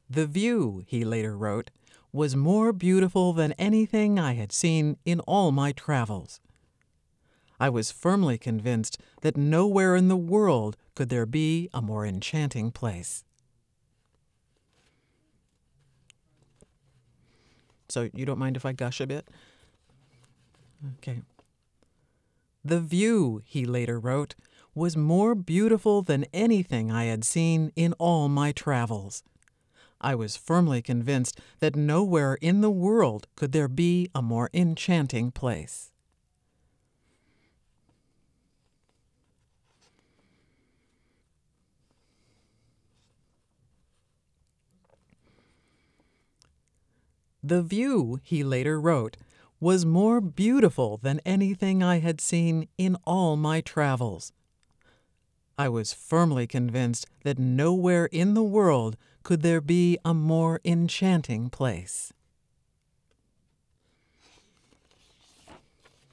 The view, he later wrote, was more beautiful than anything I had seen in all my travels. I was firmly convinced that nowhere in the world could there be a more enchanting place. So you don't mind if I gush a bit? Okay. The view, he later wrote, was more beautiful than anything I had seen in all my travels. I was firmly convinced that nowhere in the world could there be a more enchanting place. The view, he later wrote, was more beautiful than anything I had seen in all my travels. I was firmly convinced that nowhere in the world could there be a more enchanting place.